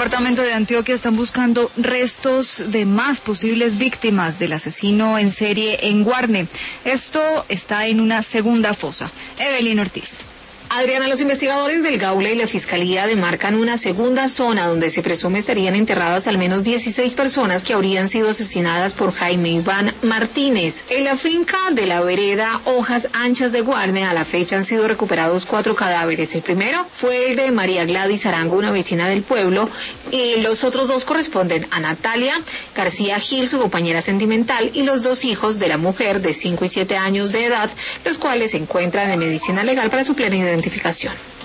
departamento de Antioquia están buscando restos de más posibles víctimas del asesino en serie en Guarne. Esto está en una segunda fosa. Evelyn Ortiz. Adriana, los investigadores del Gaula y la Fiscalía demarcan una segunda zona donde se presume estarían enterradas al menos 16 personas que habrían sido asesinadas por Jaime Iván Martínez. En la finca de la vereda Hojas Anchas de Guarne, a la fecha han sido recuperados 4 cadáveres. El primero fue el de María Gladys Arango, una vecina del pueblo, y los otros 2 corresponden a Natalia García Gil, su compañera sentimental, y los 2 hijos de la mujer de 5 y 7 años de edad, los cuales se encuentran en medicina legal para su plena identificación.